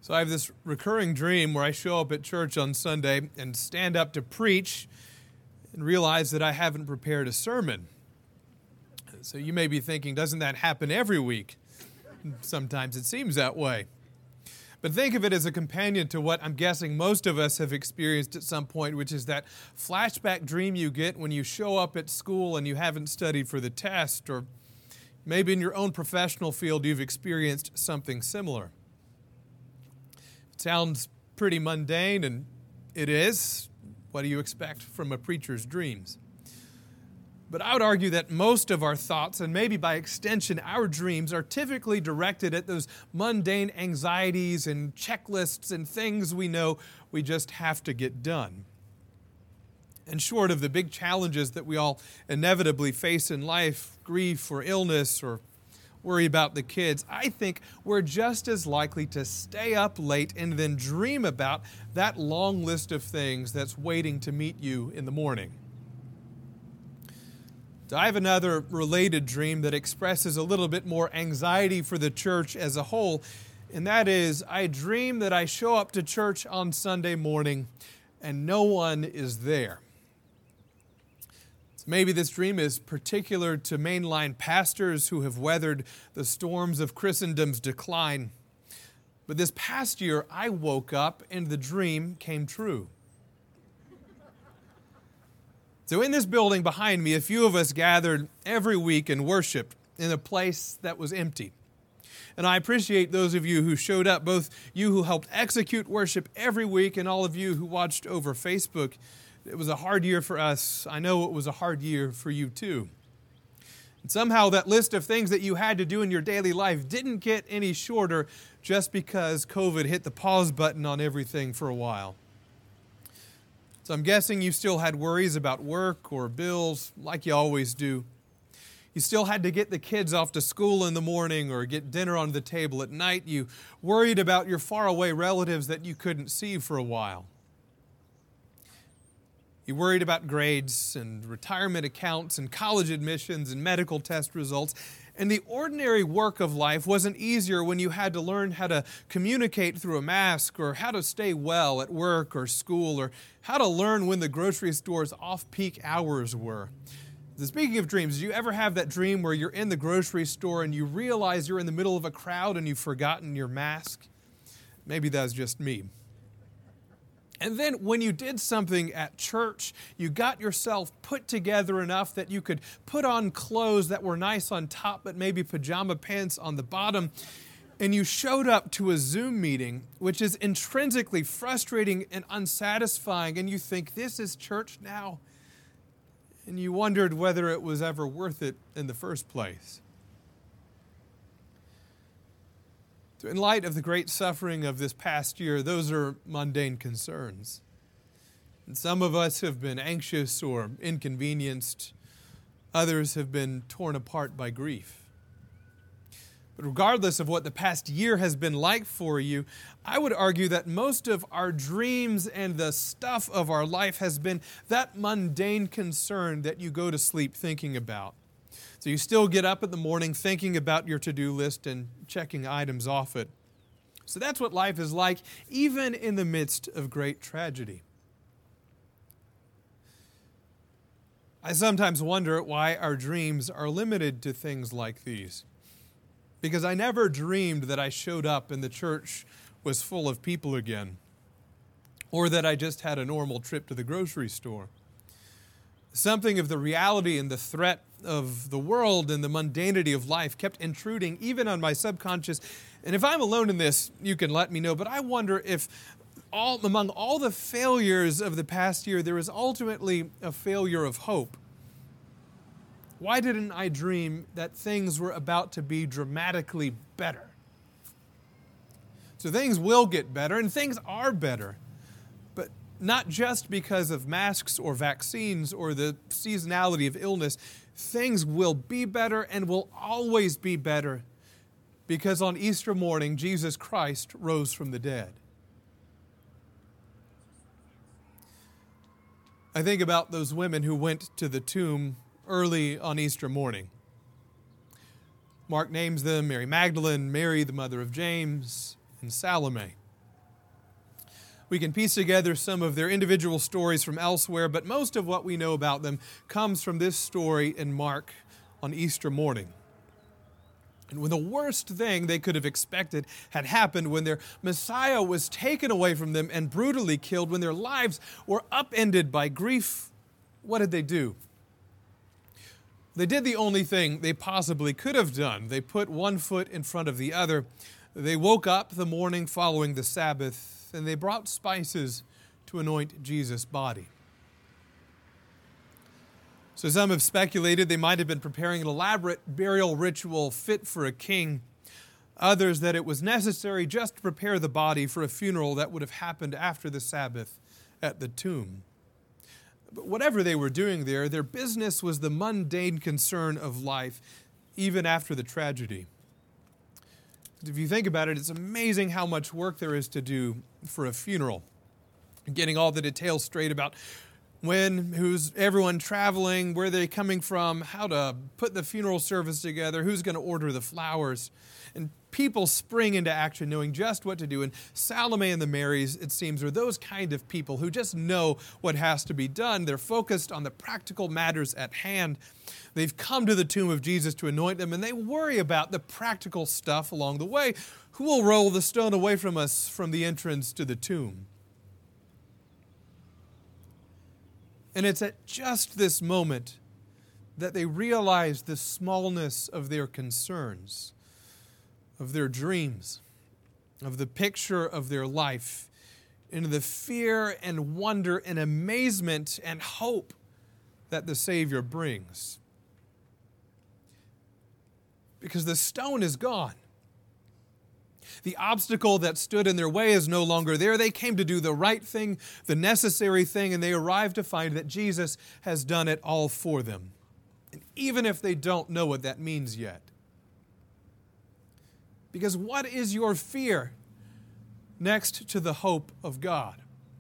So I have this recurring dream where I show up at church on Sunday and stand up to preach and realize that I haven't prepared a sermon. So you may be thinking, doesn't that happen every week? Sometimes it seems that way. But think of it as a companion to what I'm guessing most of us have experienced at some point, which is that flashback dream you get when you show up at school and you haven't studied for the test, or maybe in your own professional field you've experienced something similar. It sounds pretty mundane, and it is. What do you expect from a preacher's dreams? But I would argue that most of our thoughts, and maybe by extension our dreams, are typically directed at those mundane anxieties and checklists and things we know we just have to get done. And short of the big challenges that we all inevitably face in life, grief or illness or worry about the kids, I think we're just as likely to stay up late and then dream about that long list of things that's waiting to meet you in the morning. So I have another related dream that expresses a little bit more anxiety for the church as a whole, and that is I dream that I show up to church on Sunday morning and no one is there. Maybe this dream is particular to mainline pastors who have weathered the storms of Christendom's decline. But this past year, I woke up and the dream came true. So in this building behind me, a few of us gathered every week and worshiped in a place that was empty. And I appreciate those of you who showed up, both you who helped execute worship every week and all of you who watched over Facebook. It was a hard year for us. I know it was a hard year for you too. And somehow that list of things that you had to do in your daily life didn't get any shorter just because COVID hit the pause button on everything for a while. So I'm guessing you still had worries about work or bills like you always do. You still had to get the kids off to school in the morning or get dinner on the table at night. You worried about your faraway relatives that you couldn't see for a while. You worried about grades and retirement accounts and college admissions and medical test results. And the ordinary work of life wasn't easier when you had to learn how to communicate through a mask, or how to stay well at work or school, or how to learn when the grocery store's off-peak hours were. Speaking of dreams, do you ever have that dream where you're in the grocery store and you realize you're in the middle of a crowd and you've forgotten your mask? Maybe that's just me. And then when you did something at church, you got yourself put together enough that you could put on clothes that were nice on top, but maybe pajama pants on the bottom, and you showed up to a Zoom meeting, which is intrinsically frustrating and unsatisfying, and you think, this is church now? And you wondered whether it was ever worth it in the first place. In light of the great suffering of this past year, those are mundane concerns. And some of us have been anxious or inconvenienced. Others have been torn apart by grief. But regardless of what the past year has been like for you, I would argue that most of our dreams and the stuff of our life has been that mundane concern that you go to sleep thinking about. So you still get up in the morning thinking about your to-do list and checking items off it. So that's what life is like, even in the midst of great tragedy. I sometimes wonder why our dreams are limited to things like these. Because I never dreamed that I showed up and the church was full of people again, or that I just had a normal trip to the grocery store. Something of the reality and the threat of the world and the mundanity of life kept intruding even on my subconscious. And if I'm alone in this, you can let me know. But I wonder if among all the failures of the past year, there is ultimately a failure of hope. Why didn't I dream that things were about to be dramatically better? So things will get better, and things are better. But not just because of masks or vaccines or the seasonality of illness. Things will be better and will always be better because on Easter morning, Jesus Christ rose from the dead. I think about those women who went to the tomb early on Easter morning. Mark names them Mary Magdalene, Mary, the mother of James, and Salome. We can piece together some of their individual stories from elsewhere, but most of what we know about them comes from this story in Mark on Easter morning. And when the worst thing they could have expected had happened, when their Messiah was taken away from them and brutally killed, when their lives were upended by grief, what did they do? They did the only thing they possibly could have done. They put one foot in front of the other. They woke up the morning following the Sabbath, and they brought spices to anoint Jesus' body. So some have speculated they might have been preparing an elaborate burial ritual fit for a king. Others that it was necessary just to prepare the body for a funeral that would have happened after the Sabbath at the tomb. But whatever they were doing there, their business was the mundane concern of life, even after the tragedy. If you think about it, it's amazing how much work there is to do for a funeral. Getting all the details straight about when, who's everyone traveling, where they're coming from, how to put the funeral service together, who's going to order the flowers. And people spring into action knowing just what to do. And Salome and the Marys, it seems, are those kind of people who just know what has to be done. They're focused on the practical matters at hand. They've come to the tomb of Jesus to anoint them, and they worry about the practical stuff along the way. Who will roll the stone away from us from the entrance to the tomb? And it's at just this moment that they realize the smallness of their concerns, of their dreams, of the picture of their life, and the fear and wonder and amazement and hope that the Savior brings. Because the stone is gone. The obstacle that stood in their way is no longer there. They came to do the right thing, the necessary thing, and they arrived to find that Jesus has done it all for them. And even if they don't know what that means yet. Because what is your fear next to the hope of God?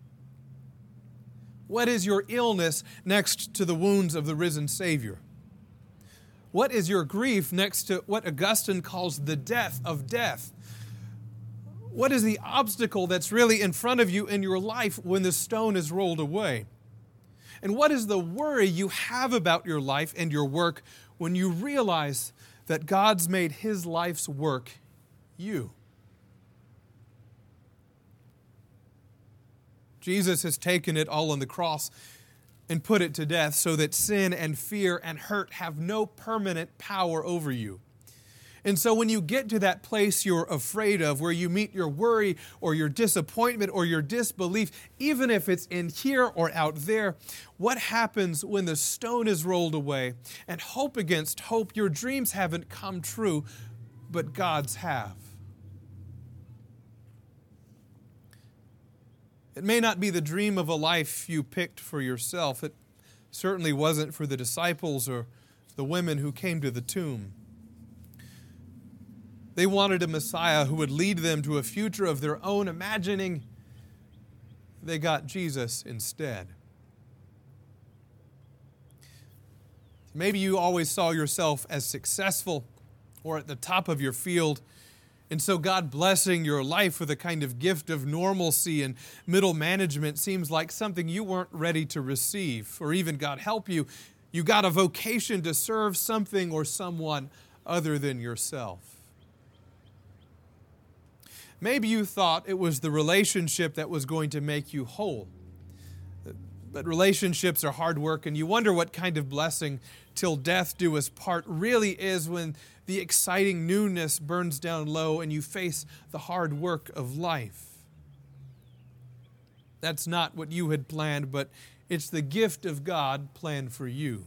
What is your illness next to the wounds of the risen Savior? What is your grief next to what Augustine calls the death of death? What is the obstacle that's really in front of you in your life when the stone is rolled away? And what is the worry you have about your life and your work when you realize that God's made His life's work you? Jesus has taken it all on the cross and put it to death so that sin and fear and hurt have no permanent power over you. And so when you get to that place you're afraid of, where you meet your worry or your disappointment or your disbelief, even if it's in here or out there, what happens when the stone is rolled away and hope against hope, your dreams haven't come true, but God's have? It may not be the dream of a life you picked for yourself. It certainly wasn't for the disciples or the women who came to the tomb. They wanted a Messiah who would lead them to a future of their own imagining. They got Jesus instead. Maybe you always saw yourself as successful or at the top of your field, and so God blessing your life with a kind of gift of normalcy and middle management seems like something you weren't ready to receive, or even God help you, you got a vocation to serve something or someone other than yourself. Maybe you thought it was the relationship that was going to make you whole. But relationships are hard work, and you wonder what kind of blessing till death do us part really is when the exciting newness burns down low and you face the hard work of life. That's not what you had planned, but it's the gift of God planned for you.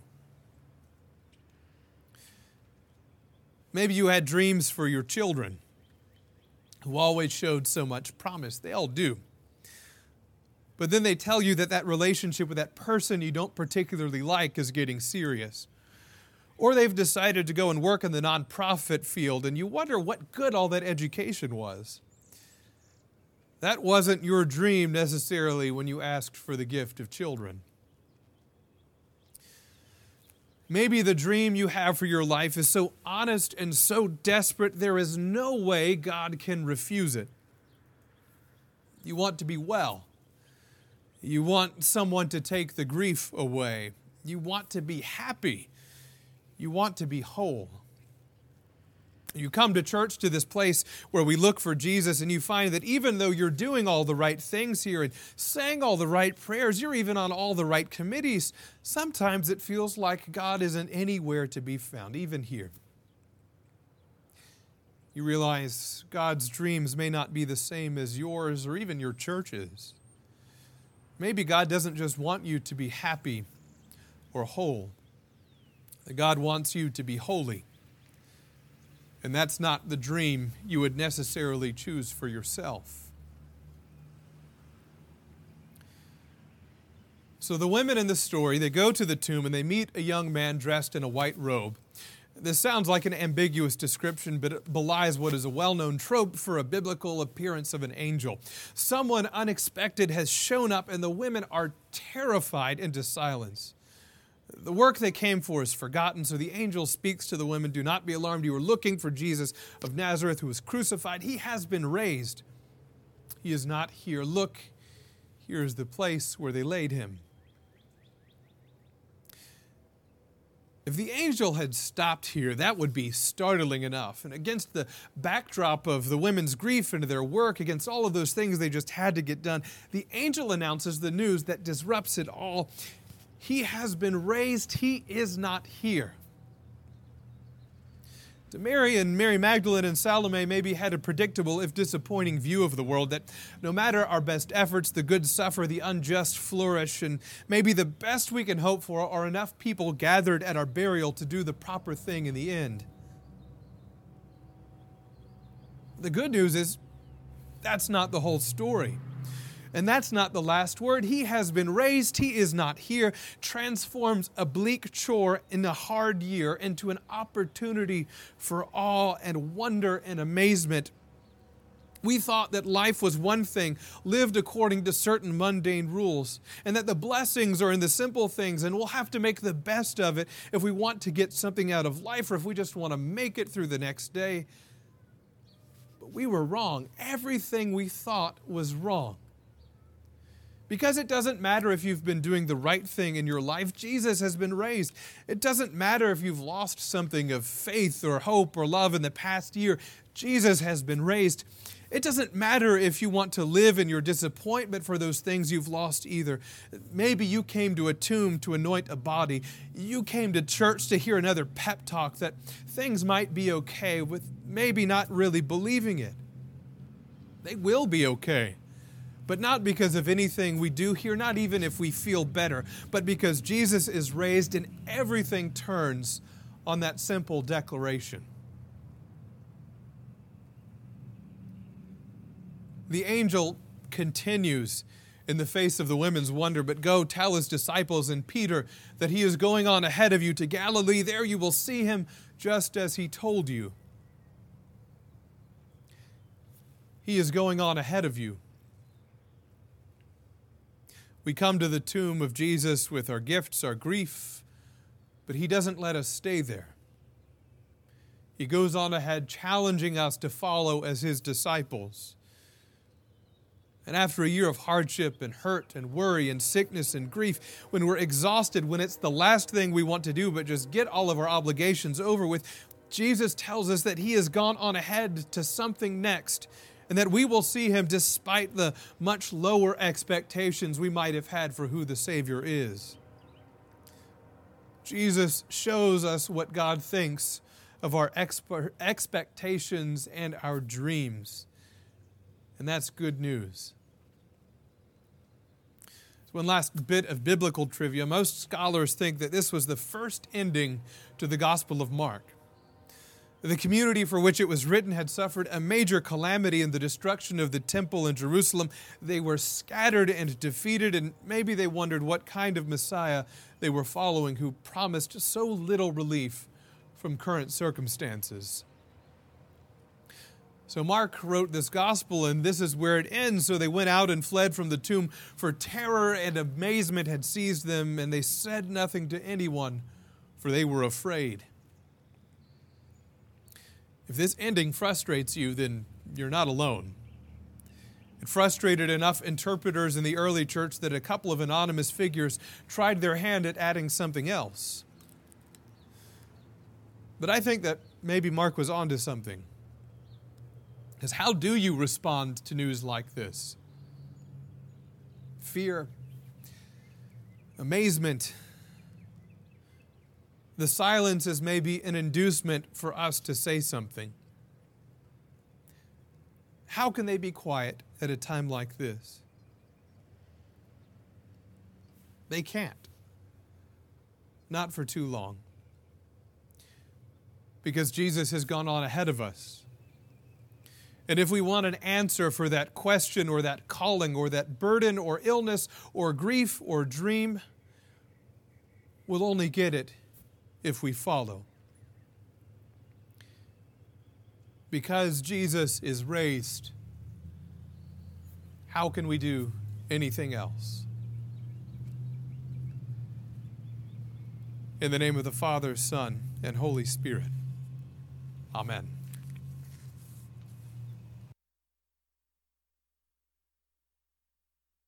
Maybe you had dreams for your children who always showed so much promise. They all do. But then they tell you that that relationship with that person you don't particularly like is getting serious. Or they've decided to go and work in the nonprofit field, and you wonder what good all that education was. That wasn't your dream necessarily when you asked for the gift of children. Maybe the dream you have for your life is so honest and so desperate there is no way God can refuse it. You want to be well. You want someone to take the grief away. You want to be happy. You want to be whole. You come to church, to this place where we look for Jesus, and you find that even though you're doing all the right things here and saying all the right prayers, you're even on all the right committees, sometimes it feels like God isn't anywhere to be found, even here. You realize God's dreams may not be the same as yours or even your church's. Maybe God doesn't just want you to be happy or whole. God wants you to be holy. And that's not the dream you would necessarily choose for yourself. So the women in the story, they go to the tomb and they meet a young man dressed in a white robe. This sounds like an ambiguous description, but it belies what is a well-known trope for a biblical appearance of an angel. Someone unexpected has shown up, and the women are terrified into silence. The work they came for is forgotten, so the angel speaks to the women, "Do not be alarmed. You are looking for Jesus of Nazareth, who was crucified. He has been raised. He is not here. Look, here is the place where they laid him." If the angel had stopped here, that would be startling enough. And against the backdrop of the women's grief and their work, against all of those things they just had to get done, the angel announces the news that disrupts it all. He has been raised. He is not here. To Mary and Mary Magdalene and Salome maybe had a predictable, if disappointing, view of the world, that no matter our best efforts, the good suffer, the unjust flourish, and maybe the best we can hope for are enough people gathered at our burial to do the proper thing in the end. The good news is that's not the whole story. And that's not the last word. He has been raised. He is not here. Transforms a bleak chore in a hard year into an opportunity for awe and wonder and amazement. We thought that life was one thing, lived according to certain mundane rules, and that the blessings are in the simple things, and we'll have to make the best of it if we want to get something out of life or if we just want to make it through the next day. But we were wrong. Everything we thought was wrong. Because it doesn't matter if you've been doing the right thing in your life, Jesus has been raised. It doesn't matter if you've lost something of faith or hope or love in the past year, Jesus has been raised. It doesn't matter if you want to live in your disappointment for those things you've lost either. Maybe you came to a tomb to anoint a body. You came to church to hear another pep talk that things might be okay, with maybe not really believing it. They will be okay. But not because of anything we do here, not even if we feel better, but because Jesus is raised and everything turns on that simple declaration. The angel continues in the face of the women's wonder, "But go tell his disciples and Peter that he is going on ahead of you to Galilee. There you will see him just as he told you." He is going on ahead of you. We come to the tomb of Jesus with our gifts, our grief, but he doesn't let us stay there. He goes on ahead, challenging us to follow as his disciples. And after a year of hardship and hurt and worry and sickness and grief, when we're exhausted, when it's the last thing we want to do but just get all of our obligations over with, Jesus tells us that he has gone on ahead to something next, and that we will see him despite the much lower expectations we might have had for who the Savior is. Jesus shows us what God thinks of our expectations and our dreams. And that's good news. So one last bit of biblical trivia. Most scholars think that this was the first ending to the Gospel of Mark. The community for which it was written had suffered a major calamity in the destruction of the temple in Jerusalem. They were scattered and defeated, and maybe they wondered what kind of Messiah they were following who promised so little relief from current circumstances. So Mark wrote this gospel, and this is where it ends. So they went out and fled from the tomb, for terror and amazement had seized them, and they said nothing to anyone, for they were afraid. If this ending frustrates you, then you're not alone. It frustrated enough interpreters in the early church that a couple of anonymous figures tried their hand at adding something else. But I think that maybe Mark was onto something. Because how do you respond to news like this? Fear, amazement. The silence is maybe an inducement for us to say something. How can they be quiet at a time like this? They can't. Not for too long. Because Jesus has gone on ahead of us. And if we want an answer for that question or that calling or that burden or illness or grief or dream, we'll only get it if we follow. Because Jesus is raised, how can we do anything else? In the name of the Father, Son, and Holy Spirit. Amen.